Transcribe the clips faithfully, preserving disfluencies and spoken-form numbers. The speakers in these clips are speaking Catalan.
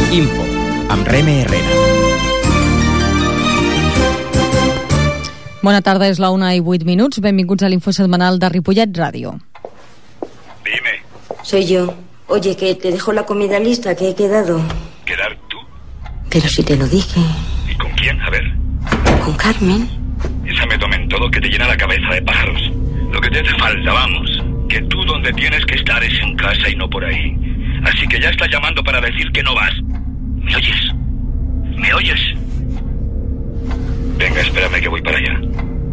Info, amb Reme Herrera. Bona tarda, és la una i vuit minuts. Benvinguts a l'Info setmanal de Ripollet Ràdio. Dime. Soy yo. Oye, que te dejo la comida lista, que he quedado. ¿Quedar tú? Pero si te lo dije. ¿Y con quién? A ver. Con Carmen. Esa me tomen todo que te llena la cabeza de pájaros. Lo que te hace falta, vamos. Que tú donde tienes que estar es en casa y no por ahí. Así que ya estás llamando para decir que no vas. ¿Me oyes? ¿Me oyes? Venga, espérame que voy para allá.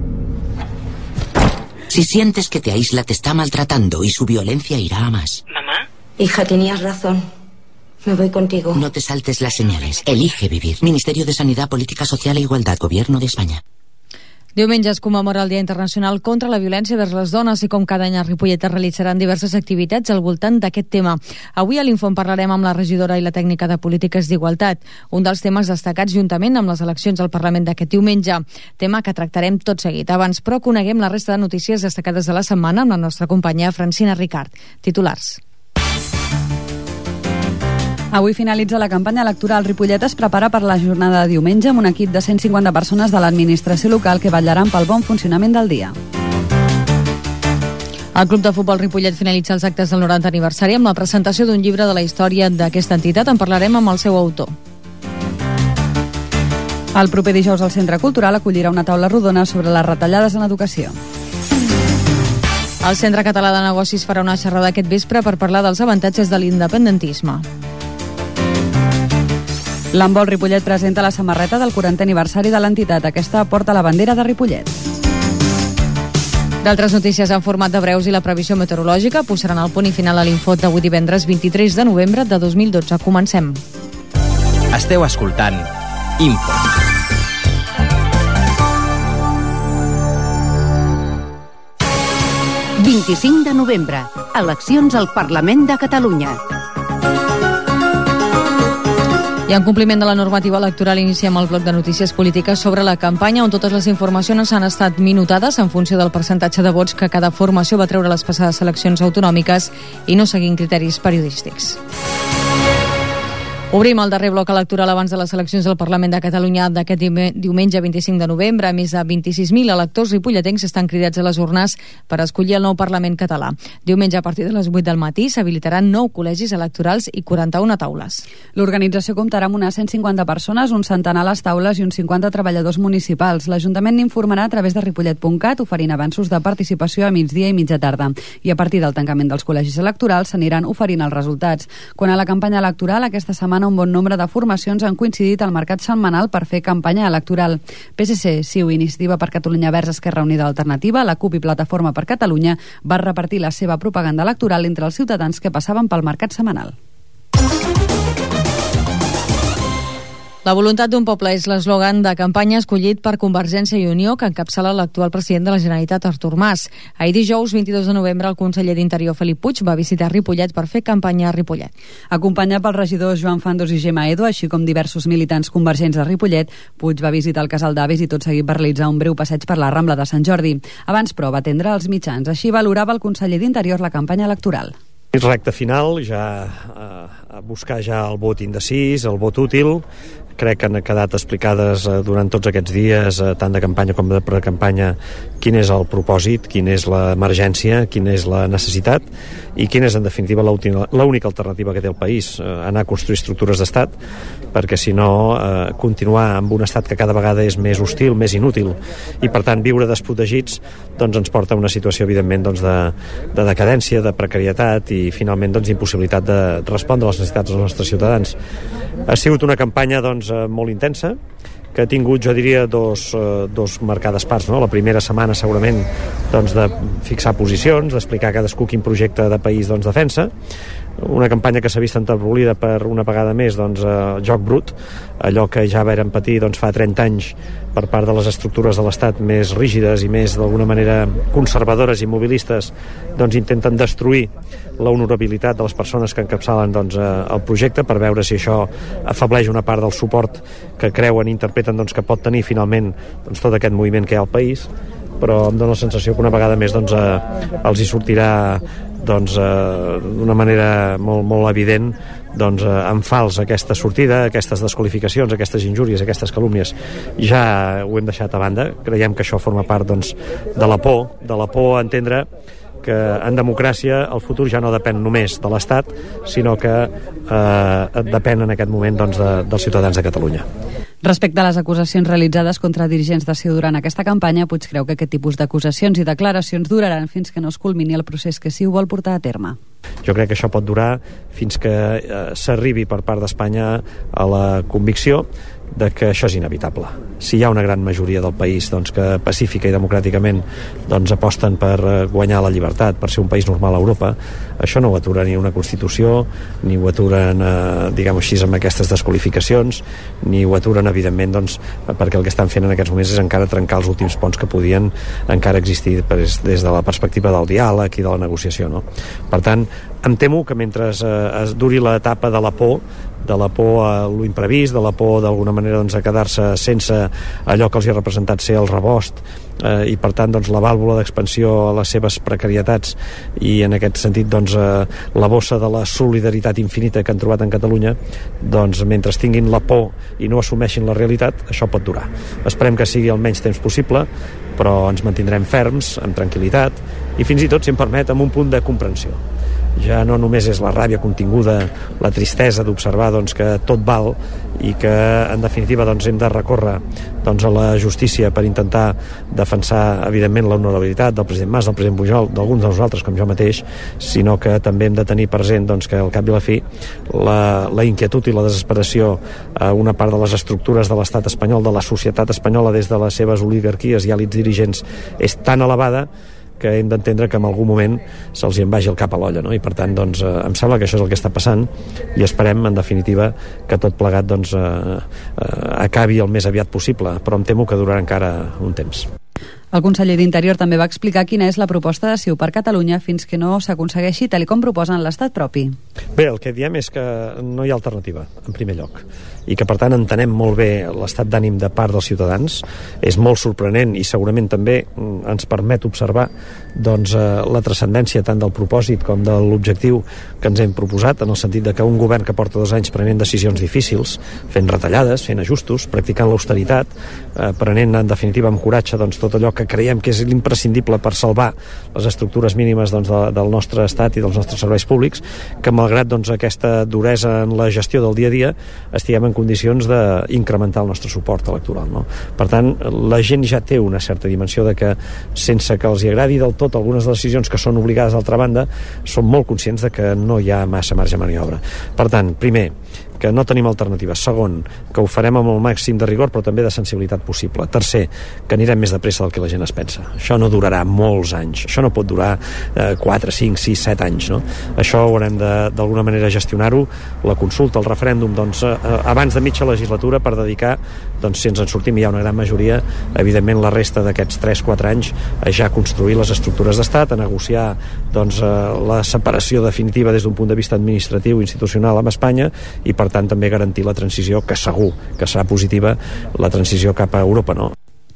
Si sientes que te aísla, te está maltratando y su violencia irá a más. ¿Mamá? Hija, tenías razón. Me voy contigo. No te saltes las señales. Elige vivir. Ministerio de Sanidad, Política Social e Igualdad, Gobierno de España. Diumenge es commemora el Dia Internacional contra la Violència vers les Dones i com cada any a Ripollet es realitzaran diverses activitats al voltant d'aquest tema. Avui a l'Info en parlarem amb la regidora i la tècnica de polítiques d'igualtat, un dels temes destacats juntament amb les eleccions al Parlament d'aquest diumenge, tema que tractarem tot seguit. Abans, però, coneguem la resta de notícies destacades de la setmana amb la nostra companya Francina Ricard. Titulars. Avui finalitza la campanya electoral. Ripollet es prepara per la jornada de diumenge amb un equip de cent cinquanta persones de l'administració local que vetllaran pel bon funcionament del dia. El Club de Futbol Ripollet finalitza els actes del norantè aniversari amb la presentació d'un llibre de la història d'aquesta entitat. En parlarem amb el seu autor. El proper dijous el Centre Cultural acollirà una taula rodona sobre les retallades en educació. El Centre Català de Negocis farà una xerrada aquest vespre per parlar dels avantatges de l'independentisme. L'handbol Ripollet presenta la samarreta del quarantè aniversari de l'entitat. Aquesta porta la bandera de Ripollet. D'altres notícies en format de breus i la previsió meteorològica posaran el punt i final a l'Info d'avui divendres vint-i-tres de novembre de dos mil dotze. Comencem. Esteu escoltant Info. vint-i-cinc de novembre. Eleccions al Parlament de Catalunya. I en compliment de la normativa electoral iniciem el bloc de notícies polítiques sobre la campanya on totes les informacions han estat minutades en funció del percentatge de vots que cada formació va treure a les passades eleccions autonòmiques i no seguint criteris periodístics. Obrim el darrer bloc electoral abans de les eleccions del Parlament de Catalunya d'aquest diumenge vint-i-cinc de novembre. Més de vint-i-sis mil electors ripolletens estan cridats a les urnes per escollir el nou Parlament català. Diumenge a partir de les vuit del matí s'habilitaran nou col·legis electorals i quaranta-una taules. L'organització comptarà amb unes cent cinquanta persones, un centenar a les taules i uns cinquanta treballadors municipals. L'Ajuntament n'informarà a través de ripollet punt cat, oferint avanços de participació a migdia i mitja tarda. I a partir del tancament dels col·legis electorals s'aniran oferint els resultats. Quan a la campanya electoral, aquesta setmana un bon nombre de formacions han coincidit al mercat setmanal per fer campanya electoral. P S C, C I U, Iniciativa per Catalunya Verds, Esquerra Unida Alternativa, la CUP i Plataforma per Catalunya va repartir la seva propaganda electoral entre els ciutadans que passaven pel mercat setmanal. La voluntat d'un poble és l'eslògan de campanya escollit per Convergència i Unió que encapçala l'actual president de la Generalitat, Artur Mas. Ahir dijous, vint-i-dos de novembre, el conseller d'Interior, Felip Puig, va visitar Ripollet per fer campanya a Ripollet. Acompanyat pels regidors Joan Fandos i Gemma Edo, així com diversos militants convergents de Ripollet, Puig va visitar el Casal d'Avis i tot seguit va realitzar un breu passeig per la Rambla de Sant Jordi. Abans, però, va atendre els mitjans. Així valorava el conseller d'Interior la campanya electoral. Recte final, ja eh, a buscar ja el vot indecis, el vot útil. Crec que han quedat explicades eh, durant tots aquests dies, eh, tant de campanya com de precampanya, quin és el propòsit, quina és l'emergència, quina és la necessitat i quina és, en definitiva, l'única alternativa que té el país, eh, anar a construir estructures d'estat, perquè si no, eh, continuar amb un estat que cada vegada és més hostil, més inútil, i per tant viure desprotegits doncs ens porta a una situació, evidentment, doncs, de, de decadència, de precarietat i finalment doncs, impossibilitat de respondre a les necessitats dels nostres ciutadans. Ha sigut una campanya doncs, molt intensa, que ha tingut, jo diria, dos, dos marcades parts, no? La primera setmana segurament doncs, de fixar posicions, d'explicar cadascú quin projecte de país doncs, defensa, una campanya que s'ha vist entabolida per una vegada més doncs, eh, joc brut, allò que ja vàrem patir doncs, fa trenta anys per part de les estructures de l'Estat més rígides i més d'alguna manera conservadores i mobilistes, doncs intenten destruir l'honorabilitat de les persones que encapçalen doncs, eh, el projecte per veure si això afableix una part del suport que creuen i interpreten doncs, que pot tenir finalment doncs, tot aquest moviment que hi ha al país, però em dóna la sensació que una vegada més doncs, eh, els hi sortirà doncs, eh, d'una manera molt, molt evident doncs, eh, en fals aquesta sortida, aquestes desqualificacions, aquestes injúries, aquestes calúmnies, ja ho hem deixat a banda. Creiem que això forma part doncs, de la por, de la por a entendre que en democràcia el futur ja no depèn només de l'Estat, sinó que eh, depèn en aquest moment doncs, de, dels ciutadans de Catalunya. Respecte a les acusacions realitzades contra dirigents de C I U durant aquesta campanya, Puig creu que aquest tipus d'acusacions i declaracions duraran fins que no es culmini el procés que C I U vol portar a terme. Jo crec que això pot durar fins que eh, s'arribi per part d'Espanya a la convicció de que això és inevitable. Si hi ha una gran majoria del país doncs, que pacífica i democràticament doncs, aposten per guanyar la llibertat, per ser un país normal a Europa, això no ho atura ni una Constitució, ni ho aturen, eh, diguem-ho així, amb aquestes desqualificacions, ni ho aturen, evidentment, doncs, perquè el que estan fent en aquests moments és encara trencar els últims ponts que podien encara existir des de la perspectiva del diàleg i de la negociació. No? Per tant, em temo que mentre eh, es duri l'etapa de la por, de la por a lo imprevist, de la por d'alguna manera doncs, a quedar-se sense allò que els ha representat ser el rebost eh, i per tant doncs, la vàlvula d'expansió a les seves precarietats i en aquest sentit doncs, eh, la bossa de la solidaritat infinita que han trobat en Catalunya, doncs mentre tinguin la por i no assumeixin la realitat, això pot durar. Esperem que sigui el menys temps possible, però ens mantindrem ferms, amb tranquil·litat i fins i tot, si em permet, amb un punt de comprensió. Ja no només és la ràbia continguda, la tristesa d'observar doncs, que tot val i que en definitiva doncs, hem de recórrer doncs, a la justícia per intentar defensar evidentment l'honorabilitat del president Mas, del president Pujol, d'alguns de nosaltres com jo mateix, sinó que també hem de tenir present doncs, que al cap i la fi la, la inquietud i la desesperació a una part de les estructures de l'estat espanyol, de la societat espanyola des de les seves oligarquies i àlits dirigents és tan elevada que hem d'entendre que en algun moment se'ls en vagi el cap a l'olla, no? I per tant doncs, eh, em sembla que això és el que està passant i esperem en definitiva que tot plegat doncs, eh, eh, acabi el més aviat possible, però em temo que durarà encara un temps. El conseller d'Interior també va explicar quina és la proposta de C I U per Catalunya fins que no s'aconsegueixi tal com proposen l'Estat propi. Bé, el que diem és que no hi ha alternativa, en primer lloc, i que per tant entenem molt bé l'estat d'ànim de part dels ciutadans. És molt sorprenent i segurament també ens permet observar doncs, la transcendència tant del propòsit com de l'objectiu que ens hem proposat, en el sentit de que un govern que porta dos anys prenent decisions difícils, fent retallades, fent ajustos, practicant l'austeritat, eh, prenent en definitiva amb coratge doncs, tot allò que creiem que és l'imprescindible per salvar les estructures mínimes doncs, de, del nostre estat i dels nostres serveis públics, que malgrat doncs, aquesta duresa en la gestió del dia a dia estiguem en condicions d'incrementar el nostre suport electoral. No? Per tant, la gent ja té una certa dimensió de que sense que els hi agradi del tot algunes de les decisions que són obligades d'altra banda, són molt conscients de que no hi ha massa marge de maniobra. Per tant, primer, que no tenim alternativa. Segon, que ho farem amb el màxim de rigor però també de sensibilitat possible. Tercer, que anirem més de pressa del que la gent es pensa. Això no durarà molts anys. Això no pot durar eh, quatre, cinc, sis, set anys. No? Això haurem d'alguna manera gestionar-ho, la consulta, el referèndum, doncs, eh, abans de mitja legislatura per dedicar, doncs, si ens en sortim hi ha una gran majoria, evidentment la resta d'aquests tres quatre anys a ja construir les estructures d'estat, a negociar doncs, eh, la separació definitiva des d'un punt de vista administratiu i institucional amb Espanya i per tant també garantir la transició, que segur que serà positiva, la transició cap a Europa, no?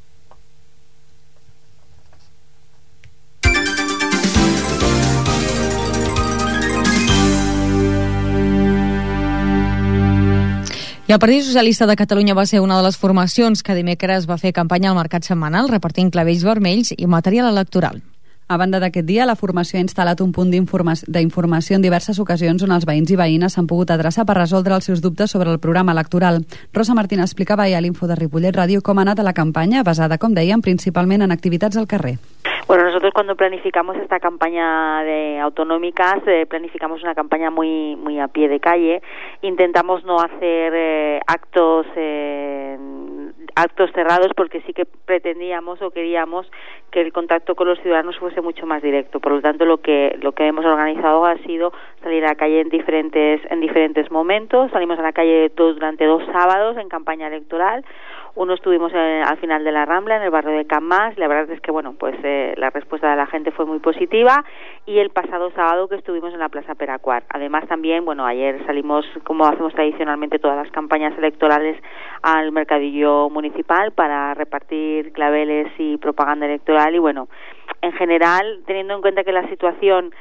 I el Partit Socialista de Catalunya va ser una de les formacions que dimecres va fer campanya al mercat setmanal repartint clavells vermells i material electoral. A banda d'aquest dia, la formació ha instal·lat un punt d'informació en diverses ocasions on els veïns i veïnes s'han pogut adreçar per resoldre els seus dubtes sobre el programa electoral. Rosa Martín explicava ahir a l'Info de Ripollet Ràdio com ha anat a la campanya, basada, com dèiem, principalment en activitats al carrer. Bueno, nosotros cuando planificamos esta campaña de autonómicas, eh, planificamos una campaña muy muy a pie de calle. Intentamos no hacer eh, actos eh, actos cerrados porque sí que pretendíamos o queríamos que el contacto con los ciudadanos fuese mucho más directo. Por lo tanto, lo que lo que hemos organizado ha sido salir a la calle en diferentes en diferentes momentos. Salimos a la calle todo, durante dos sábados en campaña electoral. Uno estuvimos eh, al final de la Rambla, en el barrio de Can Mas. La verdad es que, bueno, pues eh, la respuesta de la gente fue muy positiva. Y el pasado sábado que estuvimos en la Plaza Peracuar. Además también, bueno, ayer salimos, como hacemos tradicionalmente todas las campañas electorales, al mercadillo municipal para repartir claveles y propaganda electoral. Y bueno, en general, teniendo en cuenta que la situación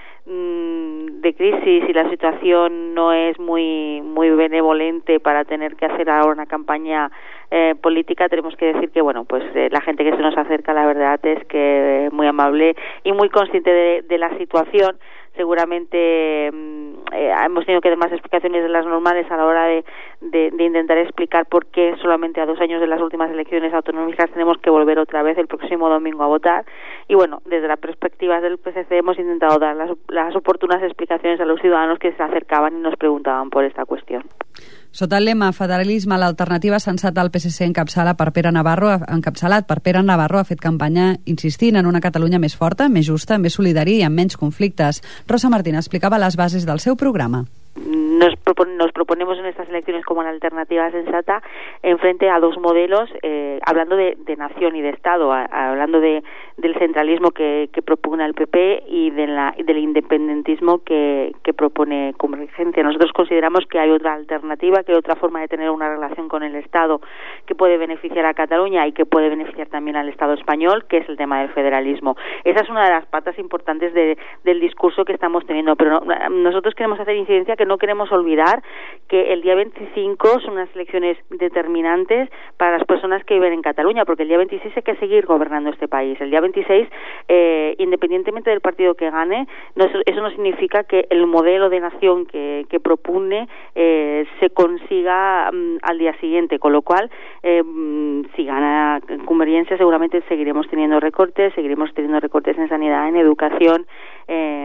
mmm, de crisis y la situación no es muy muy benevolente para tener que hacer ahora una campaña eh, política, tenemos que decir que, bueno, pues eh, la gente que se nos acerca, la verdad es que es muy amable y muy consciente de, de la situación. Seguramente eh, hemos tenido que dar más explicaciones de las normales a la hora de, de, de intentar explicar por qué solamente a dos años de las últimas elecciones autonómicas tenemos que volver otra vez el próximo domingo a votar. Y bueno, desde la perspectiva del P S C hemos intentado dar las, las oportunas explicaciones a los ciudadanos que se acercaban y nos preguntaban por esta cuestión. Sota el lema Federalisme, l'alternativa sensata al P S C encapçala per Pere Navarro, encapçalat per Pere Navarro ha fet campanya insistint en una Catalunya més forta, més justa, més solidària i amb menys conflictes. Rosa Martín explicava les bases del seu programa. Nos, propon, nos proponemos en estas elecciones como una alternativa sensata en frente a dos modelos, eh, hablando de, de nación y de Estado, a, a, hablando de, del centralismo que, que propugna el P P y de la, del independentismo que, que propone Convergencia. Nosotros consideramos que hay otra alternativa, que hay otra forma de tener una relación con el Estado que puede beneficiar a Cataluña y que puede beneficiar también al Estado español, que es el tema del federalismo. Esa es una de las patas importantes de, del discurso que estamos teniendo, pero no, nosotros queremos hacer incidencia que no queremos olvidar que el día veinticinco son unas elecciones determinantes para las personas que viven en Cataluña, porque el día veintiséis hay que seguir gobernando este país. El día veintiséis, eh, independientemente del partido que gane, no, eso no significa que el modelo de nación que, que propone eh, se consiga um, al día siguiente, con lo cual, eh, si gana Convergencia, seguramente seguiremos teniendo recortes, seguiremos teniendo recortes en sanidad, en educación, eh,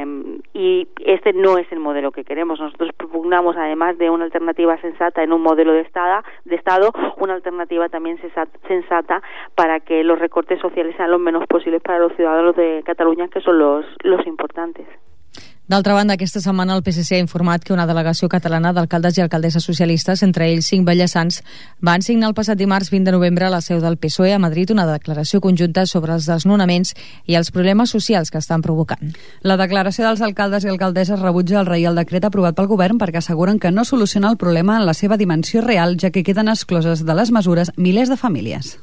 y este no es el modelo que queremos. Nosotros propugnamos, además de una alternativa sensata en un modelo de Estado, de Estado, una alternativa también sensata para que los recortes sociales sean lo menos posibles para los ciudadanos de Cataluña, que son los, los importantes. D'altra banda, aquesta setmana el P S C ha informat que una delegació catalana d'alcaldes i alcaldesses socialistes, entre ells cinc ballassans, van signar el passat dimarts vint de novembre a la seu del P S O E a Madrid una declaració conjunta sobre els desnonaments i els problemes socials que estan provocant. La declaració dels alcaldes i alcaldesses rebutja el Reial Decret aprovat pel govern perquè asseguren que no soluciona el problema en la seva dimensió real, ja que queden excloses de les mesures milers de famílies.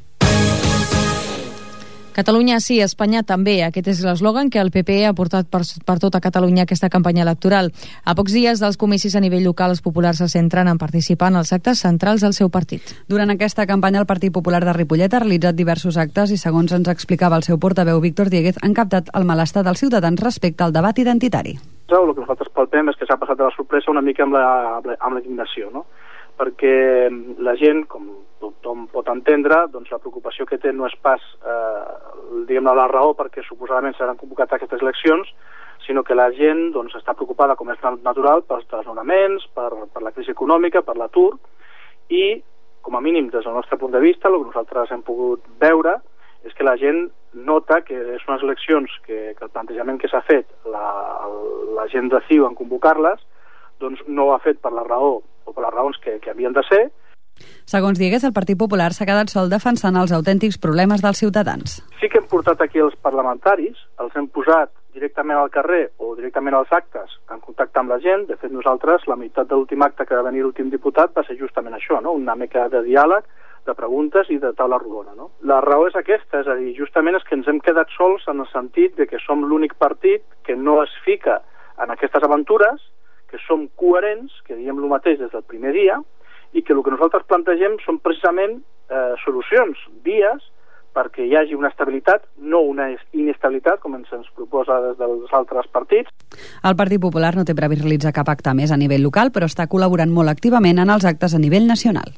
Catalunya sí, Espanya també. Aquest és l'eslògan que el P P ha portat per, per tota Catalunya aquesta campanya electoral. A pocs dies dels comicis a nivell local, els populars se centren en participar en els actes centrals del seu partit. Durant aquesta campanya, el Partit Popular de Ripollet ha realitzat diversos actes i, segons ens explicava el seu portaveu Víctor Dieguez, han captat el malestar dels ciutadans respecte al debat identitari. El que nosaltres palpem és que s'ha passat de la sorpresa una mica amb la, amb la indignació, no? Perquè la gent, com tothom pot entendre, doncs la preocupació que té no és pas eh, diguem-ne la raó perquè suposadament seran convocats aquestes eleccions, sinó que la gent doncs, està preocupada, com és natural, pels desnonaments, per, per la crisi econòmica, per l'atur, i com a mínim des del nostre punt de vista el que nosaltres hem pogut veure és que la gent nota que és unes eleccions que, que el plantejament que s'ha fet la, la gent de C I U en convocar-les doncs no ho ha fet per la raó o per les raons que, que havien de ser. Segons Dieguez, el Partit Popular s'ha quedat sol defensant els autèntics problemes dels ciutadans. Sí que hem portat aquí els parlamentaris, els hem posat directament al carrer o directament als actes en contacte amb la gent. De fet, nosaltres, la meitat de l'últim acte que va venir l'últim diputat va ser justament això, no? Una mica de diàleg, de preguntes i de taula rodona, no? La raó és aquesta, és a dir, justament és que ens hem quedat sols en el sentit de que som l'únic partit que no es fica en aquestes aventures, que som coherents, que diem el mateix des del primer dia, i que el que nosaltres plantegem són precisament eh, solucions, vies, perquè hi hagi una estabilitat, no una inestabilitat, com ens ens proposa des dels altres partits. El Partit Popular no té previst realitzar cap acte més a nivell local, però està col·laborant molt activament en els actes a nivell nacional.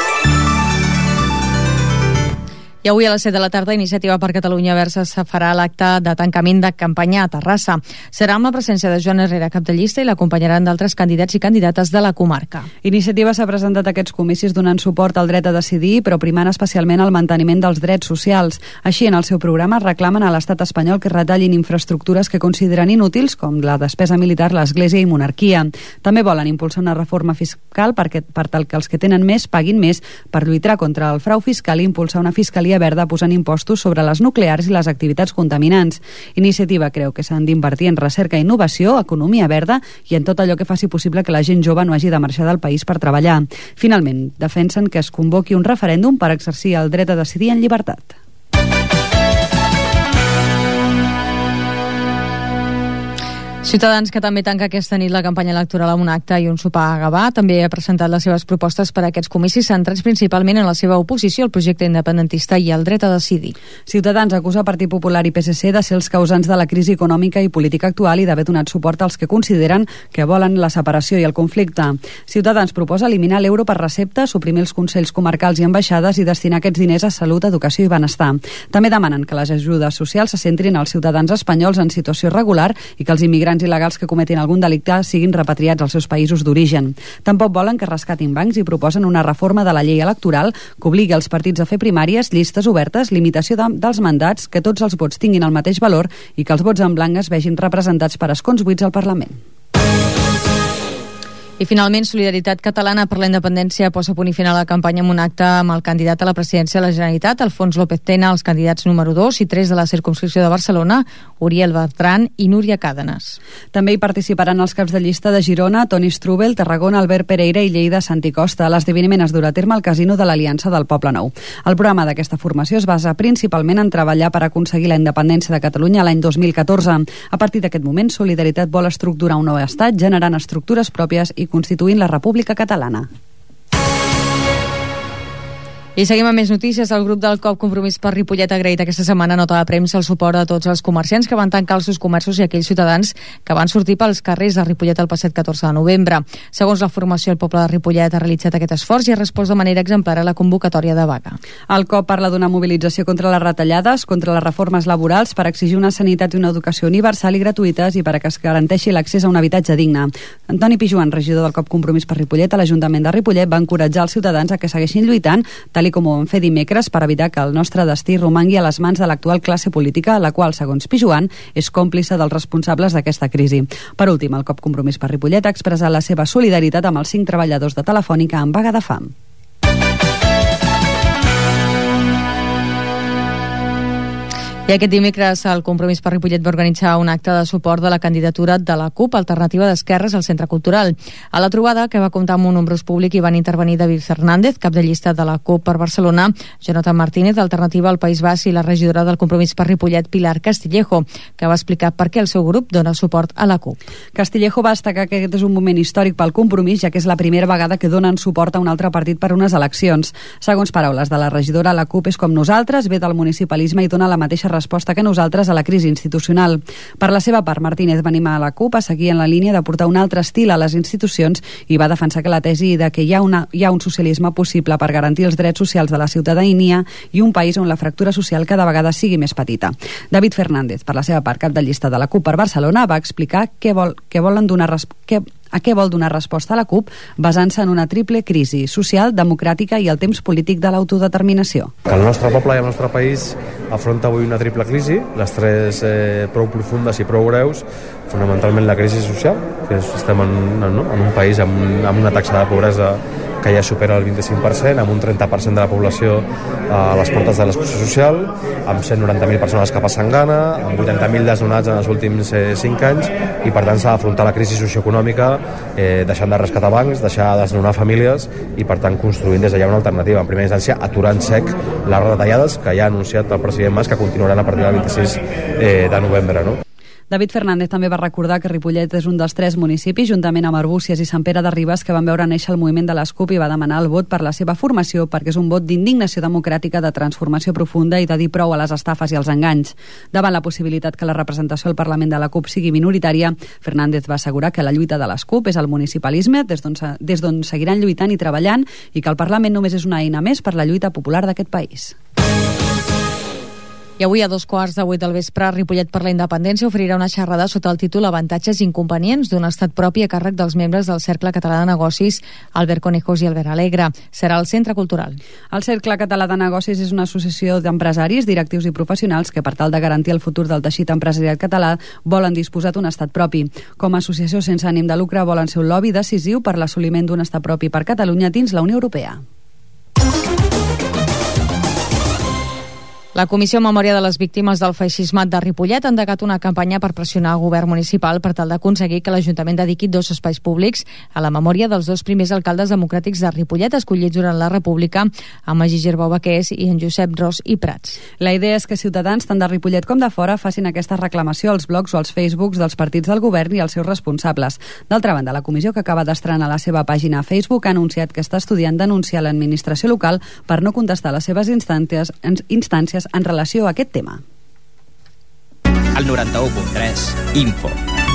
I avui a les set de la tarda, Iniciativa per Catalunya Verds se farà l'acte de tancament de campanya a Terrassa. Serà amb la presència de Joan Herrera, cap de llista, i l'acompanyaran d'altres candidats i candidates de la comarca. Iniciativa s'ha presentat aquests comicis donant suport al dret a decidir, però primant especialment el manteniment dels drets socials. Així, en el seu programa reclamen a l'estat espanyol que retallin infraestructures que consideren inútils, com la despesa militar, l'església i monarquia. També volen impulsar una reforma fiscal perquè, per tal que els que tenen més paguin més, per lluitar contra el frau fiscal i impulsar una fiscalia verda posant impostos sobre les nuclears i les activitats contaminants. Iniciativa creu que s'han d'invertir en recerca i innovació, economia verda i en tot allò que faci possible que la gent jove no hagi de marxar del país per treballar. Finalment, defensen que es convoqui un referèndum per exercir el dret a decidir en llibertat. Ciutadans, que també tanca aquesta nit la campanya electoral amb un acte i un sopar a Gavà, també ha presentat les seves propostes per a aquests comicis centrats principalment en la seva oposició al projecte independentista i al dret a decidir. Ciutadans acusa Partit Popular i P S C de ser els causants de la crisi econòmica i política actual i d'haver donat suport als que consideren que volen la separació i el conflicte. Ciutadans proposa eliminar l'euro per recepta, suprimir els consells comarcals i ambaixades i destinar aquests diners a salut, educació i benestar. També demanen que les ajudes socials se centrin als ciutadans espanyols en situació irregular i que els immigrants il·legals que cometin algun delicte siguin repatriats als seus països d'origen. Tampoc volen que rescatin bancs i proposen una reforma de la llei electoral que obligui els partits a fer primàries, llistes obertes, limitació de, dels mandats, que tots els vots tinguin el mateix valor i que els vots en blanc es vegin representats per escons buits al Parlament. I finalment, Solidaritat Catalana per la Independència posa punt i final a la campanya amb un acte amb el candidat a la presidència de la Generalitat, Alfons López Tena, els candidats número dos i tres de la circumscripció de Barcelona, Uriel Bertran i Núria Càdenes. També hi participaran els caps de llista de Girona, Toni Strubel, Tarragona, Albert Pereira i Lleida, Santi Costa. L'esdeveniment es durà a terme al Casino de l'Aliança del Poble Nou. El programa d'aquesta formació es basa principalment en treballar per aconseguir la independència de Catalunya l'any dos mil catorze. A partir d'aquest moment, Solidaritat vol estructurar un nou estat, generant estructures pròpies i constituint la República Catalana. I seguim amb més notícies. El grup del C O P Compromís per Ripollet ha agraït aquesta setmana nota de premsa el suport de tots els comerciants que van tancar els seus comerços i aquells ciutadans que van sortir pels carrers de Ripollet el passat catorze de novembre. Segons la formació, el poble de Ripollet ha realitzat aquest esforç i ha respost de manera exemplar a la convocatòria de vaga. El C O P parla d'una mobilització contra les retallades, contra les reformes laborals, per exigir una sanitat i una educació universal i gratuïtes i per a que es garanteixi l'accés a un habitatge digne. Antoni Pijuan, regidor del C O P Compromís per Ripollet a l'Ajuntament de Ripollet, va encoratjar els ciutadans a que segueixin lluitant, tal i com ho van fer dimecres, per evitar que el nostre destí romangui a les mans de l'actual classe política, la qual, segons Pijuan, és còmplice dels responsables d'aquesta crisi. Per últim, el C O P Compromís per Ripollet ha expressat la seva solidaritat amb els cinc treballadors de Telefònica en vaga de fam. I aquest dimecres el Compromís per Ripollet va organitzar un acte de suport de la candidatura de la CUP, Alternativa d'Esquerres, al Centre Cultural. A la trobada, que va comptar amb un nombrós públic, hi van intervenir David Fernández, cap de llista de la CUP per Barcelona, Jonathan Martínez, d'Alternativa al País Basc, i la regidora del Compromís per Ripollet, Pilar Castillejo, que va explicar per què el seu grup dona suport a la CUP. Castillejo va destacar que aquest és un moment històric pel Compromís, ja que és la primera vegada que donen suport a un altre partit per unes eleccions. Segons paraules de la regidora, la CUP és com nosaltres, ve del municipalisme i dona la mateixa resposta que nosaltres a la crisi institucional. Per la seva part, Martínez va animar a la CUP a seguir en la línia de portar un altre estil a les institucions i va defensar que la tesi de que hi ha, una, hi ha un socialisme possible per garantir els drets socials de la ciutadania i un país on la fractura social cada vegada sigui més petita. David Fernández, per la seva part, cap de llista de la CUP per Barcelona, va explicar què vol, què volen donar què, a què vol donar resposta a la CUP basant-se en una triple crisi social, democràtica i el temps polític de l'autodeterminació. El nostre poble i el nostre país afronta avui una triple crisi, les tres eh, prou profundes i prou greus, fonamentalment la crisi social, que estem en, en, en un país amb, un, amb una taxa de pobresa que ja supera el vint-i-cinc per cent, amb un trenta per cent de la població a les portes de l'exclusió social, amb cent noranta mil persones que passen gana, amb vuitanta mil desnonats en els últims eh, cinc anys, i per tant s'ha d'afrontar la crisi socioeconòmica eh, deixant de rescatar bancs, deixar de desnonar famílies i per tant construint des d'allà una alternativa. En primera instància, aturant sec les retallades que ja ha anunciat el president Mas que continuaran a partir del vint-i-sis eh, de novembre, no? David Fernández també va recordar que Ripollet és un dels tres municipis, juntament amb Arbúcies i Sant Pere de Ribes, que van veure néixer el moviment de les CUP i va demanar el vot per la seva formació perquè és un vot d'indignació democràtica, de transformació profunda i de dir prou a les estafes i als enganys. Davant la possibilitat que la representació al Parlament de la CUP sigui minoritària, Fernández va assegurar que la lluita de les CUP és el municipalisme, des d'on des d'on seguiran lluitant i treballant, i que el Parlament només és una eina més per la lluita popular d'aquest país. I avui a dos quarts de vuit del vespre, Ripollet per la Independència oferirà una xerrada sota el títol Avantatges i inconvenients d'un estat propi a càrrec dels membres del Cercle Català de Negocis, Albert Conejos i Albert Alegre. Serà al Centre Cultural. El Cercle Català de Negocis és una associació d'empresaris, directius i professionals que, per tal de garantir el futur del teixit empresarial català, volen disposar d'un estat propi. Com a associació sense ànim de lucre, volen ser un lobby decisiu per l'assoliment d'un estat propi per Catalunya dins la Unió Europea. La Comissió en Memòria de les Víctimes del Feixisme de Ripollet ha endegat una campanya per pressionar el govern municipal per tal d'aconseguir que l'Ajuntament dediqui dos espais públics a la memòria dels dos primers alcaldes democràtics de Ripollet escollits durant la República, en Magí Girbau Baqués i en Josep Ros i Prats. La idea és que ciutadans, tant de Ripollet com de fora, facin aquesta reclamació als blogs o als Facebooks dels partits del govern i als seus responsables. D'altra banda, la comissió, que acaba d'estrenar la seva pàgina a Facebook, ha anunciat que està estudiant denunciar l'administració local per no contestar les seves instàncies, instàncies en relació a aquest tema. El noranta-u punt tres, Info.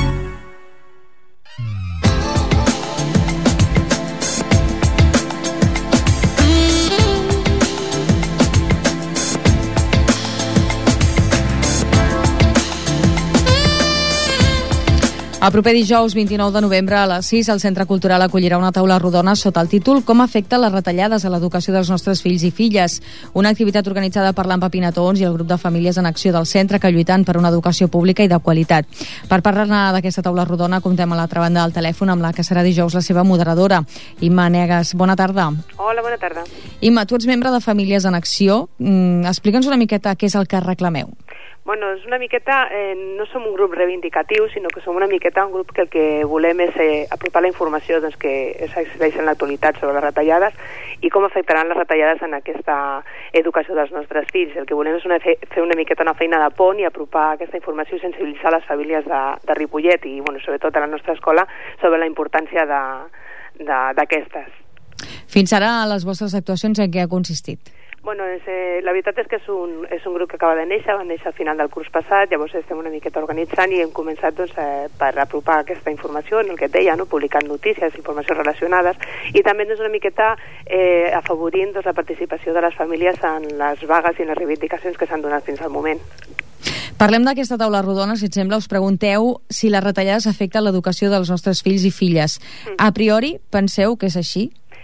El proper dijous vint-i-nou de novembre a les sis el Centre Cultural acollirà una taula rodona sota el títol Com afecta les retallades a l'educació dels nostres fills i filles, una activitat organitzada per l'Ampa Pinatons i el grup de famílies en acció del centre que lluiten per una educació pública i de qualitat. Per parlar-ne d'aquesta taula rodona contem a l'altra banda del telèfon amb la que serà dijous la seva moderadora, Imma Negas. Bona tarda. Hola, bona tarda. Imma, tu ets membre de Famílies en Acció. Mm, explica'ns una miqueta què és el que reclameu. Bueno, és una miqueta, eh, no som un grup reivindicatiu, sinó que som una miqueta un grup que el que volem és eh, apropar la informació doncs, que s'existeix en l'actualitat sobre les retallades i com afectaran les retallades en aquesta educació dels nostres fills. El que volem és una, fer una miqueta una feina de pont i apropar aquesta informació i sensibilitzar les famílies de, de Ripollet i, bueno, sobretot a la nostra escola sobre la importància d'aquestes. Fins ara, les vostres actuacions en què ha consistit? Bueno, és, eh, la veritat és que és un, és un grup que acaba de néixer, va néixer al final del curs passat, llavors estem una miqueta organitzant i hem començat doncs, eh, per apropar aquesta informació, en el que et deia, no? Publicant notícies, informacions relacionades, i també doncs, una miqueta eh, afavorint doncs, la participació de les famílies en les vagues i en les reivindicacions que s'han donat fins al moment. Parlem d'aquesta taula rodona, si et sembla, us pregunteu si les retallades afecten l'educació dels nostres fills i filles. Mm. A priori, penseu que és així?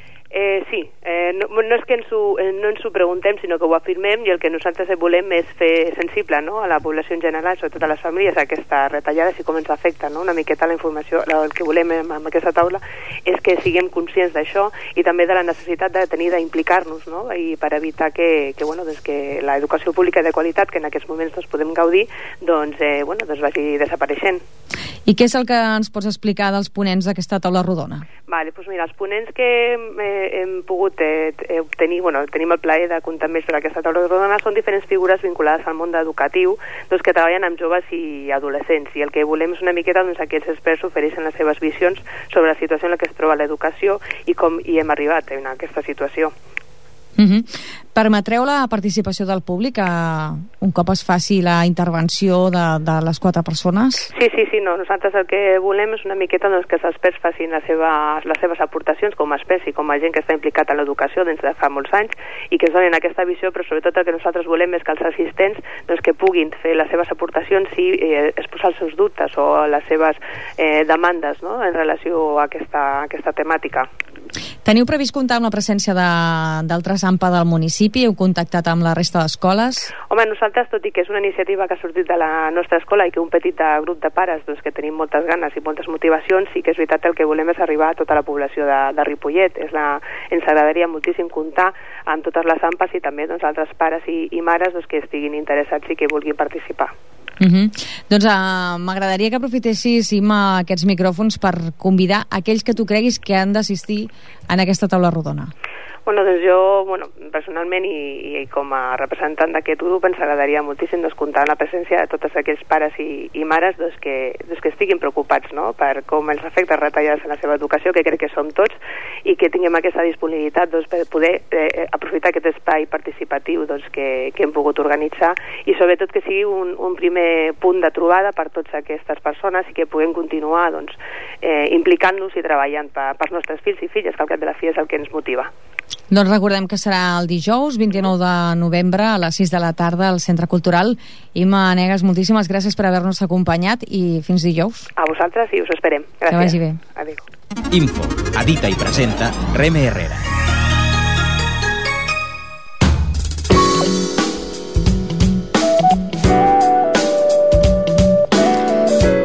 Eh, sí, eh, no, no és que ens ho, eh, no ens ho preguntem, sinó que ho afirmem i el que nosaltres volem és fer sensible, no?, a la població en general, sobretot a les famílies, aquestes retallades i com ens afecta, no? Una miqueta la informació, el que volem amb, amb aquesta taula és que siguem conscients d'això i també de la necessitat de tenir d'implicar-nos, no?, i per evitar que, que, bueno, doncs que l'educació pública de qualitat que en aquests moments doncs, podem gaudir doncs, eh, bueno, doncs vagi desapareixent. I què és el que ens pots explicar dels ponents d'aquesta taula rodona? Vale, doncs mira, els ponents que eh, hem pogut eh, obtenir, bueno, tenim el plaer de comptar més per aquesta taula rodona, són diferents figures vinculades al món educatiu doncs, que treballen amb joves i adolescents, i el que volem és una miqueta doncs, aquests experts ofereixen les seves visions sobre la situació en la que es troba l'educació i com hi hem arribat en aquesta situació. Uh-huh. Permetreu la participació del públic a, un cop es faci la intervenció de, de les quatre persones? Sí, sí, sí, no. Nosaltres el que volem és una miqueta doncs, que els experts facin les seves, les seves aportacions com a experts i com a gent que està implicat en l'educació des de fa molts anys i que ens donin aquesta visió, però sobretot el que nosaltres volem és que els assistents doncs, que puguin fer les seves aportacions i eh, exposar els seus dubtes o les seves eh, demandes, no?, en relació a aquesta, a aquesta temàtica. Teniu previst comptar amb la presència d'altres AMPA del municipi? Heu contactat amb la resta d'escoles? Home, nosaltres, tot i que és una iniciativa que ha sortit de la nostra escola i que un petit grup de pares doncs, que tenim moltes ganes i moltes motivacions, sí que és veritat el que volem és arribar a tota la població de, de Ripollet. És la, ens agradaria moltíssim comptar amb totes les AMPAs i també doncs, altres pares i, i mares doncs, que estiguin interessats i que vulguin participar. Uh-huh. Doncs uh, m'agradaria que aprofitessis, Imma, aquests micròfons per convidar aquells que tu creguis que han d'assistir en aquesta taula rodona. Bueno, doncs jo, bueno, personalment i, i com a representant d'aquest grup ens agradaria moltíssim doncs, comptar en la presència de tots aquells pares i, i mares doncs, que, doncs, que estiguin preocupats, no?, per com els afecta retallades en la seva educació, que crec que som tots, i que tinguem aquesta disponibilitat doncs, per poder eh, aprofitar aquest espai participatiu doncs, que, que hem pogut organitzar i sobretot que sigui un, un primer punt de trobada per totes aquestes persones i que puguem continuar doncs, eh, implicant-nos i treballant per, pels nostres fills i filles, que al cap de la fi és el que ens motiva. Doncs recordem que serà el dijous, vint-i-nou de novembre, a les sis de la tarda, al Centre Cultural. Imma Negas, moltíssimes gràcies per haver-nos acompanyat i fins dijous. A vosaltres i us esperem. Gràcies. Que vagi bé. Adéu. Info, edita i presenta Reme Herrera.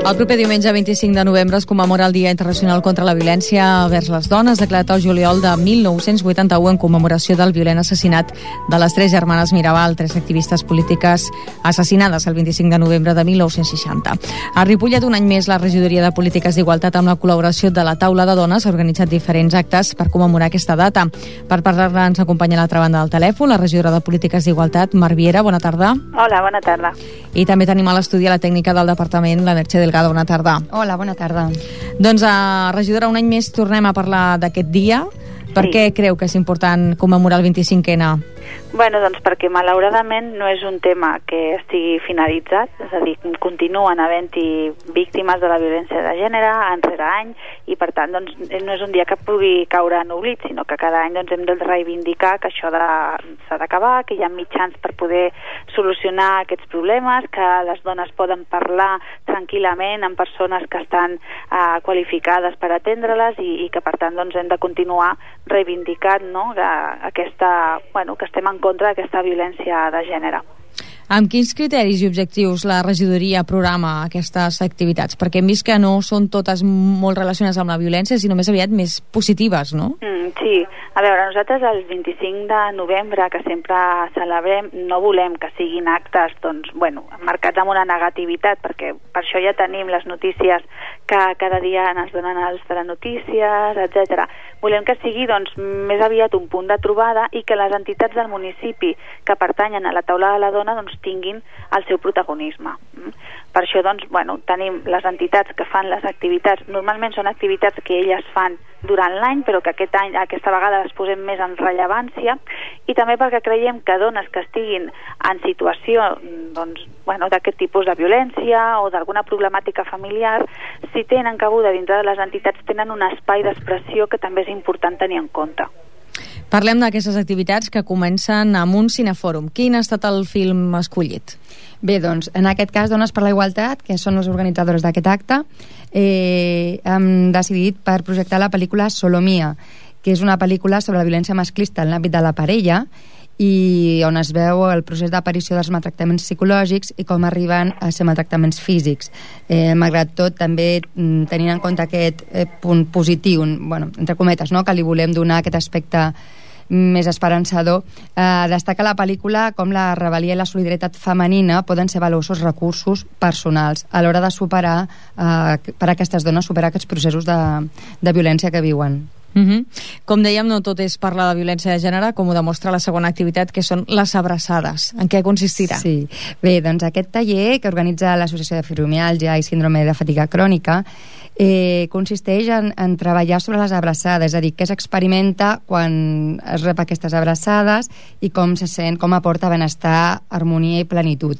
El proper diumenge vint-i-cinc de novembre es commemora el Dia Internacional contra la Violència vers les Dones, declarat el juliol de mil nou-cents vuitanta-u en commemoració del violent assassinat de les tres germanes Mirabal, tres activistes polítiques assassinades el vint-i-cinc de novembre de mil nou-cents seixanta. A Ripollet, un any més, la Regidoria de Polítiques d'Igualtat, amb la col·laboració de la Taula de Dones, ha organitzat diferents actes per commemorar aquesta data. Per parlar-ne ens acompanya a l'altra banda del telèfon la regidora de Polítiques d'Igualtat, Mar Viera. Bona tarda. Hola, bona tarda. I també tenim a l'estudi la tècnica del departament, la Merche Delgado. Bona tarda. Hola, bona tarda. Doncs, uh, regidora, un any més tornem a parlar d'aquest dia. Per Sí. què creu que és important commemorar el vint-i-cinc ena? Bueno, doncs perquè malauradament no és un tema que estigui finalitzat, és a dir, continuen havent-hi víctimes de la violència de gènere any rere any i per tant doncs, no és un dia que pugui caure en oblit, sinó que cada any doncs, hem de reivindicar que això de, s'ha d'acabar, que hi ha mitjans per poder solucionar aquests problemes, que les dones poden parlar tranquil·lament amb persones que estan eh, qualificades per atendre-les i, i que per tant doncs, hem de continuar reivindicant, no?, que, aquesta, bueno, que estem en contra d'aquesta violència de gènere. Amb quins criteris i objectius la regidoria programa aquestes activitats? Perquè hem vist que no són totes molt relacionades amb la violència, sinó més aviat més positives, no? Mm, sí, a veure, nosaltres el vint-i-cinc de novembre, que sempre celebrem, no volem que siguin actes, doncs, bueno, marcats amb una negativitat, perquè per això ja tenim les notícies que cada dia ens donen els telenotícies, etcètera. Volem que sigui, doncs, més aviat un punt de trobada i que les entitats del municipi que pertanyen a la taula de la dona, doncs, tinguin el seu protagonisme. Per això, doncs, bueno, tenim les entitats que fan les activitats, normalment són activitats que elles fan durant l'any, però que aquest any, aquesta vegada les posem més en rellevància, i també perquè creiem que dones que estiguin en situació, doncs, bueno, d'aquest tipus de violència o d'alguna problemàtica familiar, si tenen cabuda dintre de les entitats, tenen un espai d'expressió que també és important tenir en compte. Parlem d'aquestes activitats que comencen amb un cinefòrum. Quin ha estat el film escollit? Bé, doncs, en aquest cas, Dones per la Igualtat, que són les organitzadores d'aquest acte, eh, hem decidit per projectar la pel·lícula Solomia, que és una pel·lícula sobre la violència masclista en l'àmbit de la parella i on es veu el procés d'aparició dels maltractaments psicològics i com arriben a ser maltractaments físics. Eh, malgrat tot, també tenint en compte aquest eh, punt positiu, bueno, entre cometes, no?, que li volem donar aquest aspecte més esperançador, eh, destaca la pel·lícula com la rebel·lia i la solidaritat femenina poden ser valuosos recursos personals a l'hora de superar, eh, per a aquestes dones, superar aquests processos de, de violència que viuen. Uh-huh. Com dèiem, no tot és parlar de violència de gènere, com ho demostra la segona activitat, que són les abraçades. En què consistirà? Sí. Bé, doncs aquest taller que organitza l'Associació de Fibromiàlgia i Síndrome de Fatiga Crònica eh, consisteix en, en treballar sobre les abraçades, és a dir, què s'experimenta quan es rep aquestes abraçades i com se sent, com aporta benestar, harmonia i plenitud.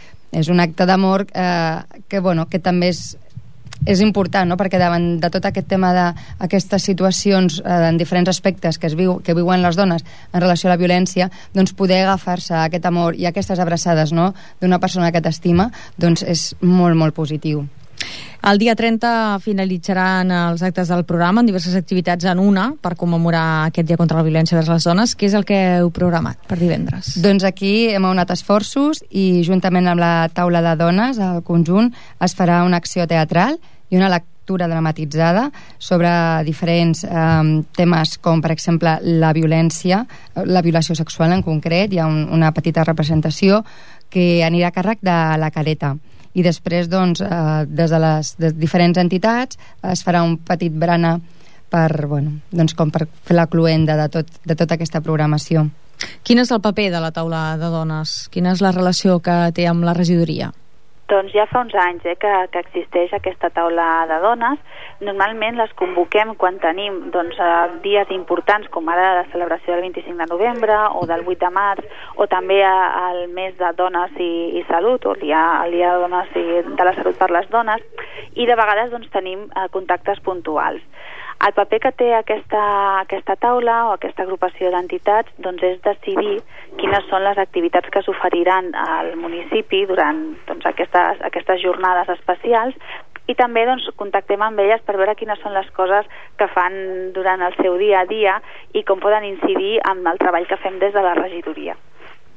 És un acte d'amor eh, que, bueno, que també és és important, no?, perquè davant de tot aquest tema d'aquestes situacions eh, en diferents aspectes que, es viu, que viuen les dones en relació a la violència, doncs poder agafar-se a aquest amor i a aquestes abraçades, no?, d'una persona que t'estima, doncs és molt, molt positiu. El dia trenta finalitzaran els actes del programa en diverses activitats en una per commemorar aquest dia contra la violència vers les dones. Què és el que heu programat per divendres? Doncs aquí hem unat esforços i juntament amb la taula de dones, al conjunt, es farà una acció teatral i una lectura dramatitzada sobre diferents eh, temes com, per exemple, la violència, la violació sexual en concret. Hi ha un, una petita representació que anirà a càrrec de la Careta. I després, doncs, eh, des de les de diferents entitats es farà un petit brana per, bueno, doncs com per fer la cluenda de, tot, de tota aquesta programació. Quin és el paper de la taula de dones? Quina és la relació que té amb la regidoria? Doncs ja fa uns anys eh, que, que existeix aquesta taula de dones. Normalment les convoquem quan tenim doncs, eh, dies importants com ara la celebració del vint-i-cinc de novembre o del vuit de març o també al mes de dones i, i salut o el dia, el dia de, dones i, de la salut per les dones, i de vegades doncs, tenim eh, contactes puntuals. El paper que té aquesta, aquesta taula o aquesta agrupació d'entitats doncs és decidir quines són les activitats que s'oferiran al municipi durant doncs, aquestes, aquestes jornades especials, i també doncs, contactem amb elles per veure quines són les coses que fan durant el seu dia a dia i com poden incidir en el treball que fem des de la regidoria.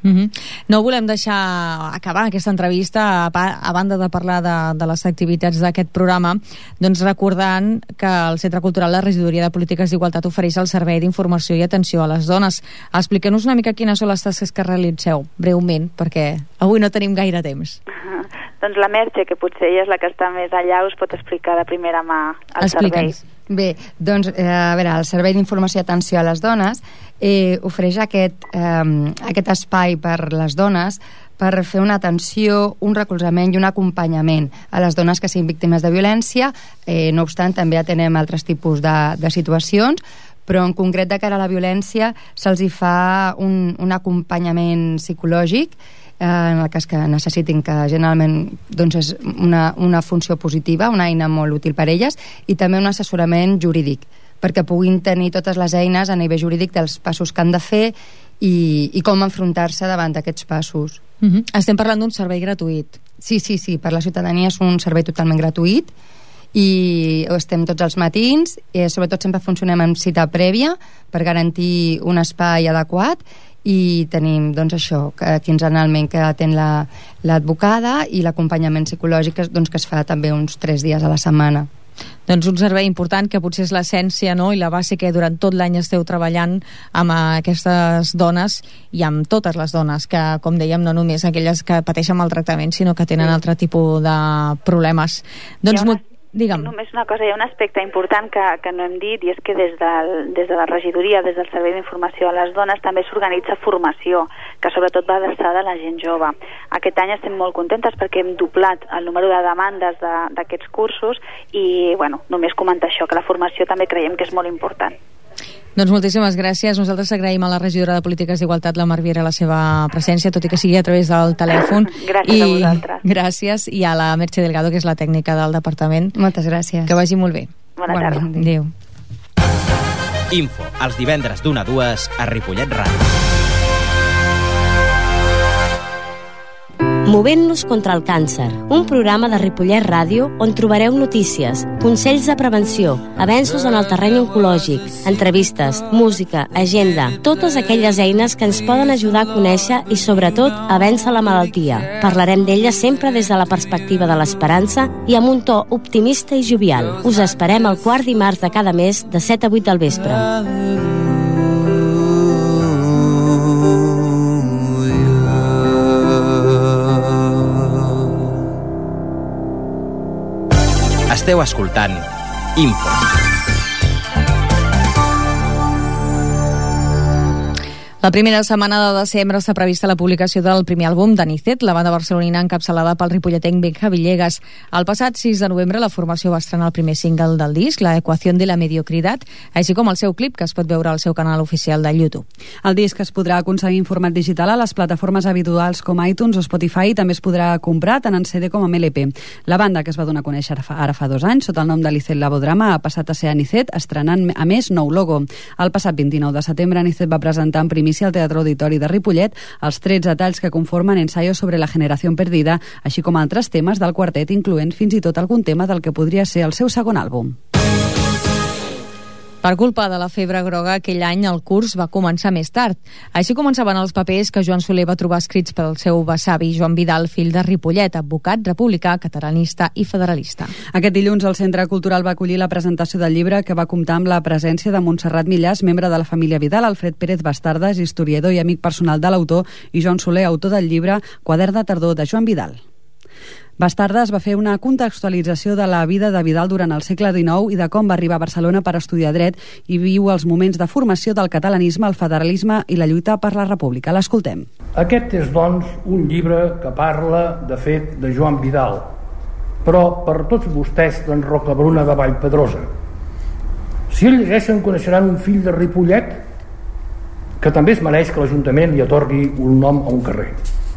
Mm-hmm. No volem deixar acabar aquesta entrevista, a, a banda de parlar de, de les activitats d'aquest programa, doncs recordant que el Centre Cultural La Regidoria de Polítiques d'Igualtat ofereix el servei d'informació i atenció a les dones. Expliqueu-nos una mica quines són les tasques que realitzeu, breument, perquè avui no tenim gaire temps. Uh, doncs la Merche, que potser ella és la que està més allà, us pot explicar de primera mà el Explica'ns. servei. Bé, doncs, eh, a veure, el Servei d'Informació i Atenció a les Dones eh, ofereix aquest, eh, aquest espai per les dones per fer una atenció, un recolzament i un acompanyament a les dones que siguin víctimes de violència. Eh, no obstant, també atenem altres tipus de, de situacions, però en concret de cara a la violència se'ls hi fa un, un acompanyament psicològic en el cas que necessitin, que generalment doncs és una, una funció positiva, una eina molt útil per a elles, i també un assessorament jurídic, perquè puguin tenir totes les eines a nivell jurídic dels passos que han de fer i, i com enfrontar-se davant d'aquests passos. Mm-hmm. Estem parlant d'un servei gratuït. Sí, sí, sí, per la ciutadania és un servei totalment gratuït i estem tots els matins, eh, sobretot sempre funcionem amb cita prèvia per garantir un espai adequat, i tenim, doncs això, que quinzenalment que atén la, l'advocada i l'acompanyament psicològic doncs, que es fa també uns tres dies a la setmana. Doncs un servei important que potser és l'essència, no?, i la base que durant tot l'any esteu treballant amb aquestes dones i amb totes les dones, que com dèiem no només aquelles que pateixen maltractament sinó que tenen altre tipus de problemes. Doncs una... Digue'm. Només una cosa, hi ha un aspecte important que, que no hem dit, i és que des, del, des de la regidoria, des del Servei d'Informació a les Dones, també s'organitza formació, que sobretot va adreçada a la gent jove. Aquest any estem molt contentes perquè hem doblat el número de demandes de, d'aquests cursos i, bueno, només comentar això, que la formació també creiem que és molt important. Doncs moltíssimes gràcies. Nosaltres agraïm a la regidora de Polítiques d'Igualtat, la Mar Viera, la seva presència, tot i que sigui a través del telèfon. Gràcies I, a vosaltres. Gràcies, i a la Merche Delgado, que és la tècnica del departament. Moltes gràcies. Que vagi molt bé. Bona tarda. Adéu. Info, els divendres d'una a dues a Ripollet Ràdio. Movent-nos contra el càncer, un programa de Ripollet Ràdio on trobareu notícies, consells de prevenció, avenços en el terreny oncològic, entrevistes, música, agenda, totes aquelles eines que ens poden ajudar a conèixer i, sobretot, a vèncer la malaltia. Parlarem d'ella sempre des de la perspectiva de l'esperança i amb un to optimista i jovial. Us esperem el quart dimarts de cada mes de set a vuit del vespre. Esteu escoltant Info. La primera setmana de desembre està prevista la publicació del primer àlbum d'Anicet, la banda barcelonina encapçalada pel ripolletenc Benja Villegas. El passat sis de novembre la formació va estrenar el primer single del disc, La ecuación de la mediocridad, així com el seu clip, que es pot veure al seu canal oficial de YouTube. El disc es podrà aconseguir en format digital a les plataformes habituals com iTunes o Spotify i també es podrà comprar tant en C D com en L P. La banda, que es va donar a conèixer ara fa dos anys sota el nom d'Anicet Labodrama, ha passat a ser Anicet, estrenant a més nou logo. El passat vint-i-nou de setembre Anicet va presentar en primícia al Teatre Auditori de Ripollet els tretze talls que conformen Ensayo sobre la generació perdida, així com altres temes del quartet, incloent fins i tot algun tema del que podria ser el seu segon àlbum. Per culpa de la febre groga, aquell any el curs va començar més tard. Així començaven els papers que Joan Soler va trobar escrits pel seu besavi Joan Vidal, fill de Ripollet, advocat, republicà, catalanista i federalista. Aquest dilluns el Centre Cultural va acollir la presentació del llibre, que va comptar amb la presència de Montserrat Millàs, membre de la família Vidal, Alfred Pérez Bastardes, historiador i amic personal de l'autor, i Joan Soler, autor del llibre Quadern de tardor de Joan Vidal. Bastardes va fer una contextualització de la vida de Vidal durant el segle dinou i de com va arribar a Barcelona per estudiar dret i viu els moments de formació del catalanisme, el federalisme i la lluita per la república. L'escoltem. Aquest és, doncs, un llibre que parla, de fet, de Joan Vidal, però per tots vostès d'en Rocabruna de Vallpedrosa. Si el llegeixen, coneixeran un fill de Ripollet que també es mereix que l'Ajuntament li atorgui un nom a un carrer.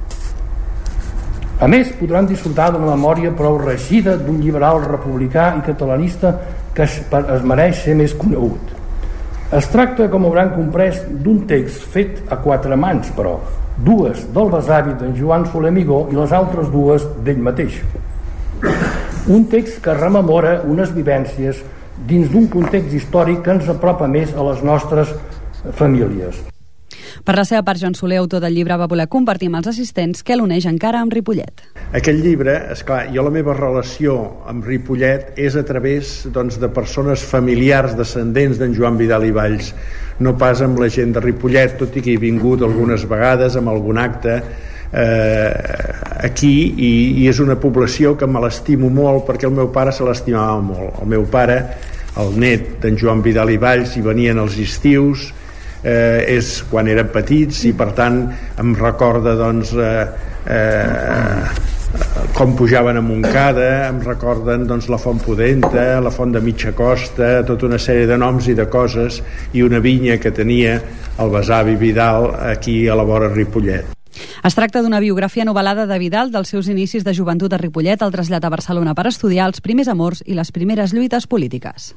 A més, podran disfrutar d'una memòria prou reeixida d'un liberal republicà i catalanista que es, es mereix ser més conegut. Es tracta, com hauran comprès, d'un text fet a quatre mans, però dues del besavi d'en Joan Soler Amigó i les altres dues d'ell mateix. Un text que rememora unes vivències dins d'un context històric que ens apropa més a les nostres famílies. Per la seva part, Joan Soler, autor del llibre, va voler compartir amb els assistents què l'uneix encara amb Ripollet. Aquest llibre, esclar, jo la meva relació amb Ripollet és a través doncs, de persones familiars descendents d'en Joan Vidal i Valls, no pas amb la gent de Ripollet, tot i que he vingut algunes vegades amb algun acte eh, aquí i, i és una població que me l'estimo molt perquè el meu pare se l'estimava molt. El meu pare, el net d'en Joan Vidal i Valls, hi venien els estius, eh, és quan eren petits, i per tant em recorda doncs eh, eh, com pujaven a Montcada, em recorden doncs, la Font Pudenta, la Font de Mitja Costa, tota una sèrie de noms i de coses, i una vinya que tenia el besavi Vidal aquí a la vora Ripollet. Es tracta d'una biografia novel·lada de Vidal dels seus inicis de joventut a Ripollet, el trasllat a Barcelona per estudiar, els primers amors i les primeres lluites polítiques.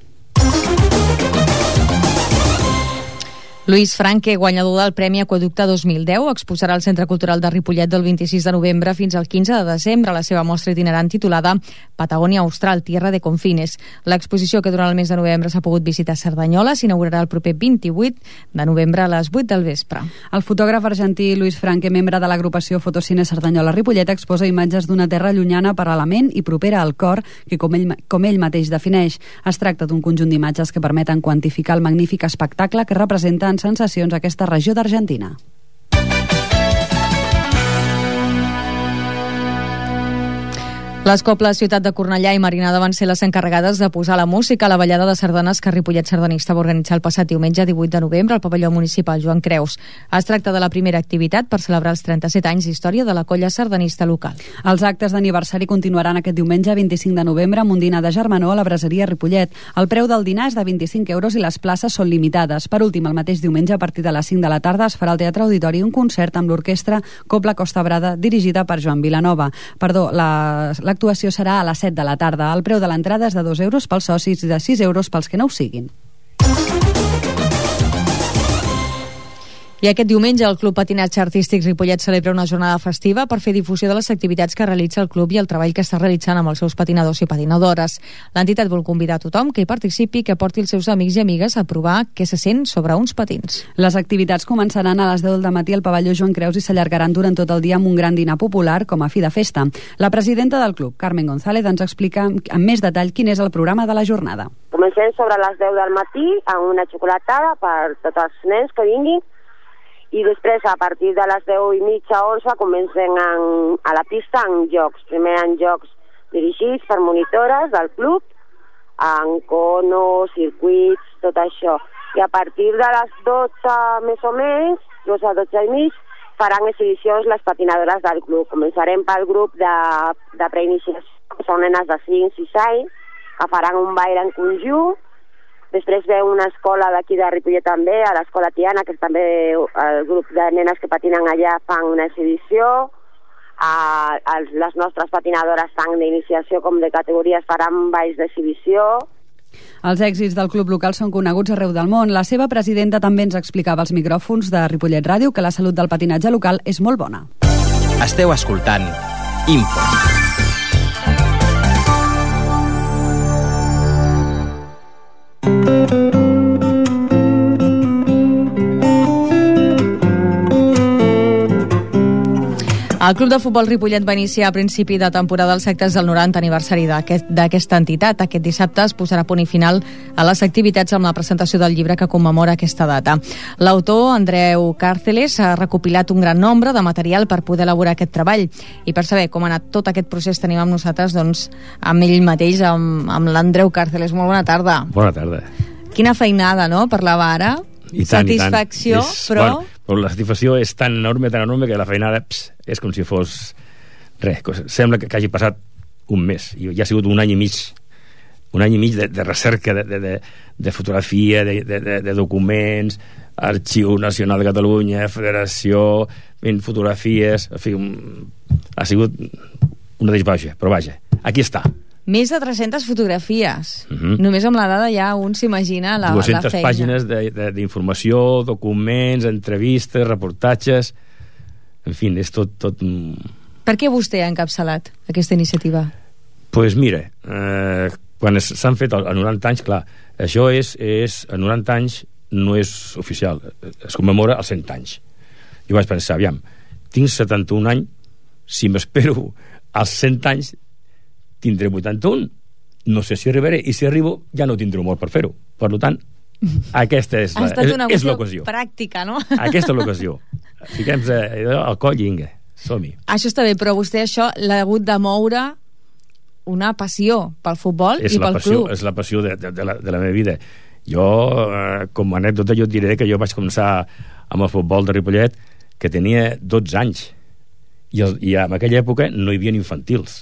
Luis Franque, guanyador del Premi Aqüeducte dos mil deu, exposarà al Centre Cultural de Ripollet del vint-i-sis de novembre fins al quinze de desembre la seva mostra itinerant titulada Patagònia Austral, Tierra de Confines. L'exposició, que durant el mes de novembre s'ha pogut visitar a Cerdanyola, s'inaugurarà el proper vint-i-vuit de novembre a les vuit del vespre. El fotògraf argentí Luis Franque, membre de l'agrupació Fotocine Cerdanyola Ripollet, exposa imatges d'una terra llunyana per a la ment i propera al cor, que com ell, com ell mateix defineix. Es tracta d'un conjunt d'imatges que permeten quantificar el magnífic espectacle que representen sensacions a aquesta regió d'Argentina. Les cobles Ciutat de Cornellà i Marinada van ser les encarregades de posar la música a la ballada de sardanes que Ripollet Sardanista va organitzar el passat diumenge divuit de novembre al pavelló municipal Joan Creus. Es tracta de la primera activitat per celebrar els trenta-set anys d'història de la colla sardanista local. Els actes d'aniversari continuaran aquest diumenge vint-i-cinc de novembre amb un dinar de germanor a la braseria Ripollet. El preu del dinar és de vint-i-cinc euros i les places són limitades. Per últim, el mateix diumenge a partir de les cinc de la tarda es farà al Teatre Auditori un concert amb l'orquestra Cobla Costa Brada dirigida per Joan Vilanova. Perdó, la, la L'actuació serà a les set de la tarda. El preu de l'entrada és de dos euros pels socis i de sis euros pels que no ho siguin. I aquest diumenge el Club Patinatge Artístic Ripollet celebra una jornada festiva per fer difusió de les activitats que realitza el club i el treball que està realitzant amb els seus patinadors i patinadores. L'entitat vol convidar a tothom que hi participi, que porti els seus amics i amigues a provar què se sent sobre uns patins. Les activitats començaran a les deu del matí al pavelló Joan Creus i s'allargaran durant tot el dia amb un gran dinar popular com a fi de festa. La presidenta del club, Carmen González, ens explica amb més detall quin és el programa de la jornada. Comencem sobre les deu del matí amb una xocolatada per tots els nens que vinguin, i després a partir de les deu i mitja, onze, comencen en, a la pista en jocs. Primer en jocs dirigits per monitores del club, en conos, circuits, tot això. I a partir de les dotze més o menys, dotze a dotze i mig, faran exhibicions les patinadores del club. Començarem pel grup de, de preiniciació, que són nenes de cinc sis anys, que faran un ball en conjunt. Després ve una escola d'aquí de Ripollet també, a l'escola Tiana, que és també el grup de nenes que patinen allà, fan una exhibició. A, a les nostres patinadores, tant d'iniciació com de categories, faran balls d'exhibició. Els èxits del club local són coneguts arreu del món. La seva presidenta també ens explicava als micròfons de Ripollet Ràdio que la salut del patinatge local és molt bona. Esteu escoltant Info. El Club de Futbol Ripollet va iniciar a principi de temporada els actes del noranta aniversari d'aquesta aquest, entitat. Aquest dissabte es posarà punt i final a les activitats amb la presentació del llibre que commemora aquesta data. L'autor, Andreu Càrceles, ha recopilat un gran nombre de material per poder elaborar aquest treball. I per saber com ha anat tot aquest procés tenim amb nosaltres doncs, amb ell mateix, amb, amb l'Andreu Càrceles. Molt bona tarda. Bona tarda. Quina feinada, no?, parlava ara. I tant, satisfacció, i tant. És, però... Bueno, però la satisfacció és tan enorme, tan enorme, que la feinada ps, és com si fos res. Sembla que, que hagi passat un mes. I ja ha sigut un any i mig. Un any i mig de, de recerca, de, de, de, de fotografia, de, de, de documents, Arxiu Nacional de Catalunya, Federació, fent fotografies... En fi, un, ha sigut una desbaixa, però vaja, aquí està. Més de tres-centes fotografies. Uh-huh. Només amb la dada ja un s'imagina la, la feina. dues-centes pàgines d'informació, documents, entrevistes, reportatges... En fi, és tot... tot... Per què vostè ha encapçalat aquesta iniciativa? Doncs pues mira, eh, quan s'han fet a noranta anys, clar, això és, és... A noranta anys no és oficial, es commemora els cent anys. Jo vaig pensar, aviam, tinc setanta-un anys, si m'espero als cent anys tindré vuitanta-un, no sé si arribaré, i si arribo ja no tindré humor per fer-ho. Per tant, aquesta és, la, és, és l'ocasió. Pràctica, no? Aquesta és l'ocasió. Fiquem-nos al coll i vinga, som-hi. Això està bé, però vostè això l'ha hagut de moure una passió pel futbol és i pel passió, club. És la passió de, de, de, la, de la meva vida. Jo, eh, com a anècdota, jo et diré que jo vaig començar amb el futbol de Ripollet que tenia dotze anys. I, el, i en aquella època no hi havia infantils.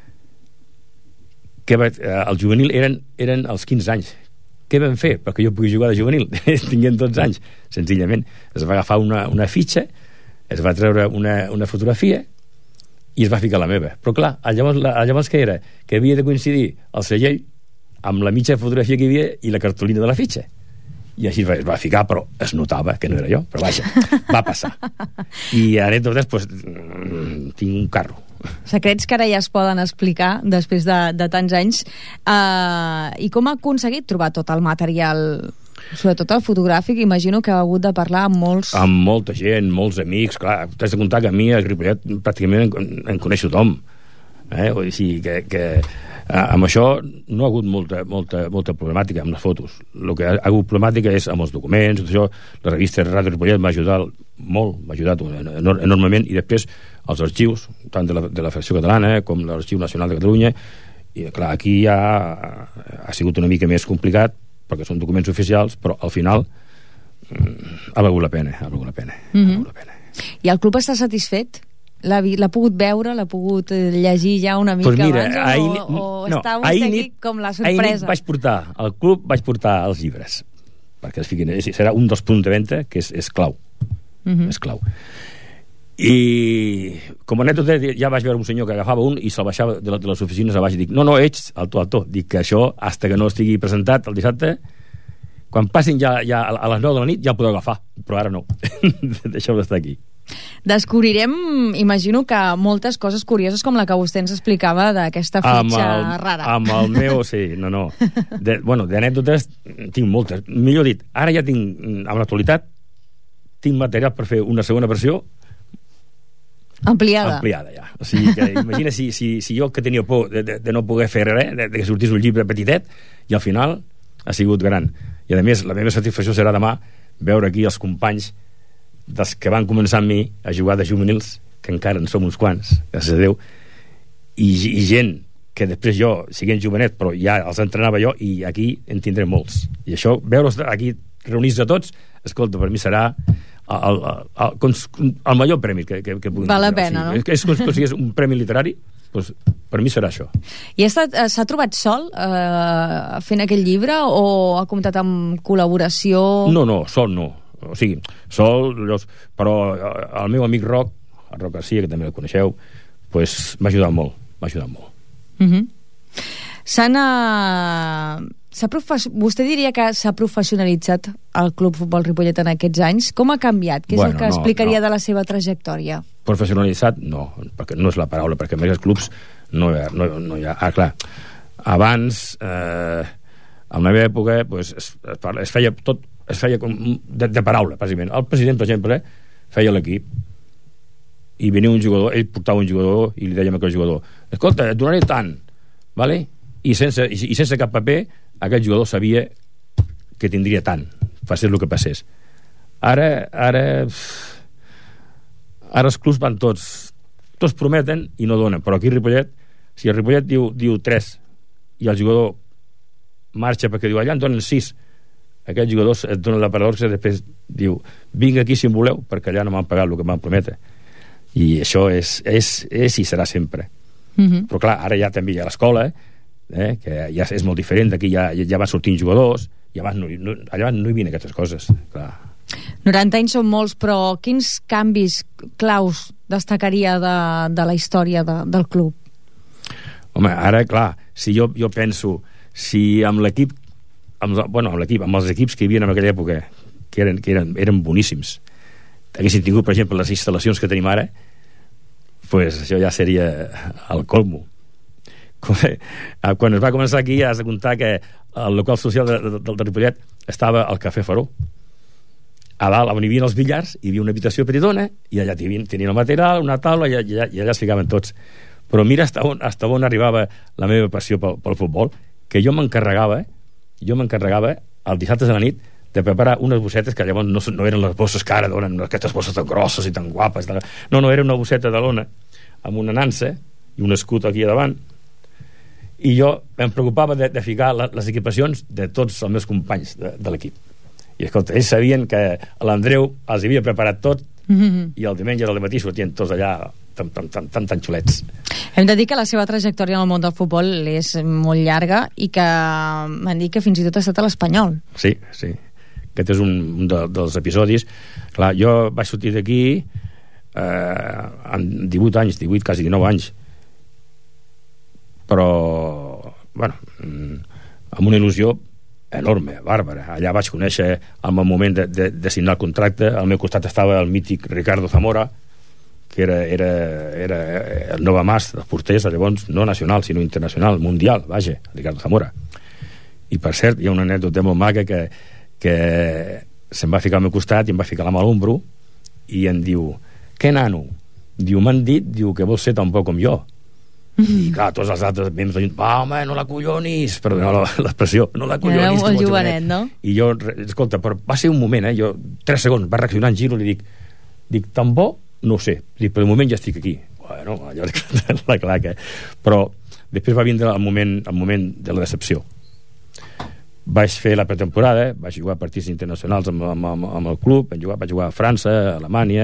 Que va, eh, el juvenil eren, eren els quinze anys. Què vam fer perquè jo pugui jugar de juvenil? Tinguent dotze anys, senzillament. Es va agafar una, una fitxa, es va treure una, una fotografia i es va ficar la meva. Però clar, llavors, llavors què era? Que havia de coincidir el segell amb la mitja fotografia que hi havia i la cartolina de la fitxa. I així es va, es va ficar, però es notava que no era jo, però vaja, va passar. I anècdotes, doncs, tinc un carro. Secrets que ara ja es poden explicar després de, de tants anys. Uh, I com ha aconseguit trobar tot el material, sobretot el fotogràfic? Imagino que ha hagut de parlar amb molts... Amb molta gent, molts amics, clar, t'has de comptar que a mi a Ripollet pràcticament en, en coneix tothom. Eh? Vull dir, que, que amb això no ha hagut molta, molta, molta problemàtica amb les fotos. El que ha hagut problemàtica és amb els documents, tot això. La revista Ràdio Ripollet m'ha ajudat molt, m'ha ajudat enormement, i després els arxius, tant de la, de la Federació Catalana com l'Arxiu Nacional de Catalunya, i clar, aquí ja ha sigut una mica més complicat perquè són documents oficials, però al final ha valgut la pena, ha valgut la pena. Mm-hmm. Ha valgut la pena. I el club està satisfet? L'ha, l'ha pogut veure, l'ha pogut llegir ja una mica pues mira, abans, ahir, o, o no, està vostè aquí com la sorpresa? Ahir vaig portar, al club vaig portar els llibres, perquè es fiquin, serà un dels punts de venda que és, és clau. Mm-hmm. És clau. I com a anècdota ja vaig veure un senyor que agafava un i se'l baixava de, la, de les oficines a baix i dic, no, no, ets alto, alto, dic que això, hasta que no estigui presentat el dissabte, quan passin ja, ja a les nou de la nit ja el podeu agafar, però ara no. Deixeu d'estar aquí. Descobrirem, imagino que moltes coses curioses com la que vostè ens explicava d'aquesta fitxa amb el, rara. Amb el meu, sí, no, no. De, bueno, d'anècdotes tinc moltes. Millor dit, ara ja tinc, en l'actualitat, tinc material per fer una segona versió ampliada. Ampliada, ja. O sigui, que imagina si, si, si jo que tenia por de, de, de no poder fer res, de, de que sortís un llibre petitet, i al final ha sigut gran. I a més, la meva satisfacció serà demà veure aquí els companys dels que van començar amb mi a jugar de juvenils, que encara en som uns quants, gràcies a Déu, i, i gent que després jo, siguent jovenet, però ja els entrenava jo, i aquí en tindré molts. I això, veure'ls aquí reunits a tots, escolta, per mi serà el, el, el, el major premi que, que, que puguin. Val la pena, o sigui, no? És com si és un premi literari, doncs per mi serà això. I s'ha trobat sol eh, fent aquell llibre o ha comptat amb col·laboració? No, no, sol no. O sigui, sol, però el meu amic Roc, el Roc Garcia, que també el coneixeu, pues, m'ha ajudat molt, m'ha ajudat molt. Uh-huh. S'han... Uh, profes... Vostè diria que s'ha professionalitzat el Club Futbol Ripollet en aquests anys? Com ha canviat? Què és bueno, el que no, explicaria no. de la seva trajectòria? Professionalitzat, no, perquè no és la paraula, perquè més els clubs no hi ha... No, no hi ha ah, clar, abans, eh, en la meva època, pues, es, es feia tot, es feia com de, de paraula, bàsicament. El president, per exemple, feia l'equip, i venia un jugador, ell portava un jugador i li dèiem a aquell jugador, escolta, et donaré tant, vale? I sense, i, i sense cap paper aquest jugador sabia que tindria tant, passés el que passés. Ara ara ara els clubs van tots tots prometen i no donen, però aquí a Ripollet, si el Ripollet diu, diu tres i el jugador marxa perquè diu allà en donen sis, aquest jugador et dona la paraula que després diu vinc aquí si em voleu perquè allà no m'han pagat el que m'han prometre. I això és, és, és i serà sempre. Uh-huh. Però clar, ara ja també hi ha l'escola, eh, que ja és molt diferent, d'aquí ja, ja van sortint jugadors, i abans no, no, allà no hi havia aquestes coses, clar. noranta anys són molts, però quins canvis claus destacaria de, de la història de, del club? Home, ara, clar, si jo, jo penso, si amb l'equip, amb, bueno, amb l'equip, amb els equips que hi havia en aquella època, que eren, que eren, eren boníssims, haguessin tingut, per exemple, les instal·lacions que tenim ara, pues això ja seria el colmo. Quan es va començar aquí has de comptar que el local social de, de, del Ripollet estava al Cafè Faró. a dalt on hi havia els billars hi havia una habitació petitona i allà tenien, tenien el material, una taula i allà, i allà es ficaven tots. Però mira hasta on, hasta on arribava la meva passió pel, pel futbol, que jo m'encarregava jo m'encarregava el dissabte de la nit de preparar unes bossetes que llavors no, no eren les bosses que ara donen, aquestes bosses tan grosses i tan guapes, no, no, era una bosseta de lona amb una nansa i un escut aquí a davant, i jo em preocupava de, de ficar la, les equipacions de tots els meus companys de, de l'equip. I escolta, ells sabien que l'Andreu els havia preparat tot mm-hmm. i el diumenge al matí sortien tots allà tan, tan, tan, tan, tan xulets. Hem de dir que la seva trajectòria en el món del futbol és molt llarga i que m'han dit que fins i tot ha estat a l'Espanyol. Sí, sí. Aquest és un, un de, dels episodis. Clar, jo vaig sortir d'aquí eh, amb divuit anys, divuit, quasi dinou anys. Però, bueno, amb una il·lusió enorme, bàrbara. Allà vaig conèixer en el moment de, de, de signar el contracte. Al meu costat estava el mític Ricardo Zamora, que era, era, era el Nova Mas dels porters, llavors no nacional sinó internacional, mundial, vaja, Ricardo Zamora. I per cert, hi ha una anècdota molt maca que, que se'm va ficar al meu costat i em va ficar la mà a l'ombro i em diu, què nano? Diu, m'han dit, diu, que vols ser tan poc com jo. I clar, tots els altres membres de va, home, no la collonis, perdó, l'expressió, no la collonis. Era el jovenet, no? I jo, escolta, però va ser un moment, eh, jo, tres segons, va reaccionar en giro, li dic, dic, tan bo, no ho sé, dic, per el moment ja estic aquí. Bueno, allò és la claca. Però després va vindre el moment, el moment de la decepció. Vaig fer la pretemporada, vaig jugar partits internacionals amb, amb, amb el club, vaig jugar, vaig jugar a França, a Alemanya,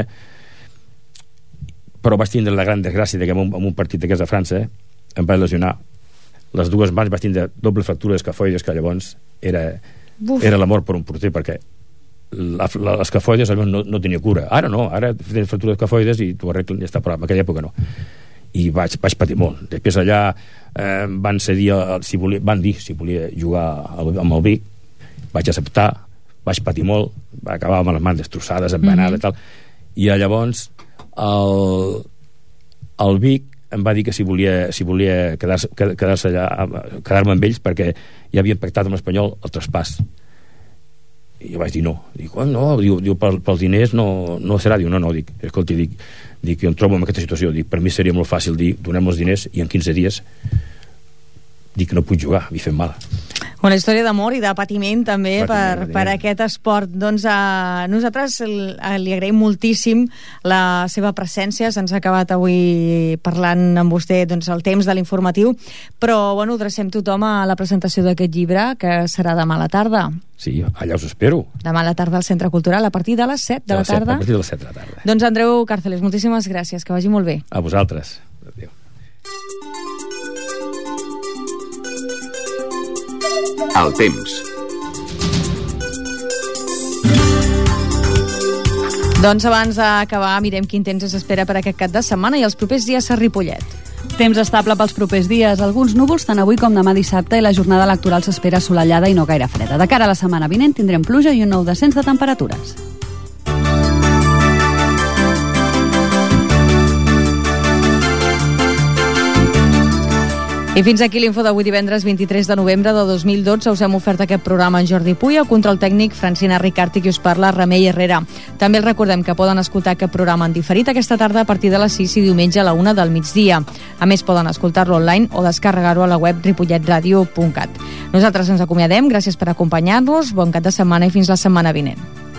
però vaig tindre la gran desgràcia que en un, en un partit d'aquests a França eh, em vaig lesionar les dues mans, vaig tindre doble fractura escafoides, que llavors era, era la mort per un porter, perquè la, la, l'escafoides no, no tenia cura. Ara no, ara tens fractura d'escafoides i t'ho arreglen i ja està, però en aquella època no. I vaig, vaig patir molt. Després allà eh, van cedir el, si volia, van dir si volia jugar amb el Vic, vaig acceptar, vaig patir molt, va acabar amb les mans destrossades, embenades mm-hmm. i tal, i llavors el, el Vic em va dir que si volia, si volia quedar-se, quedar-se allà, quedar-me amb ells, perquè ja havien pactat amb l'Espanyol el traspàs. I jo vaig dir no. Dic, oh, no, diu, diu pel, pels diners no, no serà. Diu, no, no, dic, escolti, dic, dic, jo em trobo en aquesta situació, dic, per mi seria molt fàcil dir, donem els diners i en quinze dies dic que no puc jugar, m'hi fem mal. Una història d'amor i de patiment també patiment, per, patiment. per aquest esport. Doncs a nosaltres li agraïm moltíssim la seva presència. Se'ns ha acabat avui parlant amb vostè doncs, el temps de l'informatiu, però bueno, adrecem tothom a la presentació d'aquest llibre, que serà demà a la tarda. Sí, allà us espero. Demà a la tarda al Centre Cultural, a partir de les set de, de la tarda. set, a partir de les set de la tarda. Doncs Andreu Càrceles, moltíssimes gràcies, que vagi molt bé. A vosaltres. Adéu. El temps. Doncs abans d'acabar mirem quin temps s'espera per aquest cap de setmana i els propers dies a Ripollet. Temps estable pels propers dies, alguns núvols tant avui com demà dissabte, i la jornada electoral s'espera assolellada i no gaire freda. De cara a la setmana vinent tindrem pluja i un nou descens de temperatures. I fins aquí l'info d'avui divendres vint-i-tres de novembre de dos mil dotze. Us hem ofert aquest programa en Jordi Puy, el control tècnic Francina Ricart, i qui us parla Remei Herrera. També els recordem que poden escoltar aquest programa en diferit aquesta tarda a partir de les sis i diumenge a la una del migdia. A més, poden escoltar-lo online o descarregar-ho a la web ripollet radio punt cat. Nosaltres ens acomiadem, gràcies per acompanyar-nos, bon cap de setmana i fins la setmana vinent.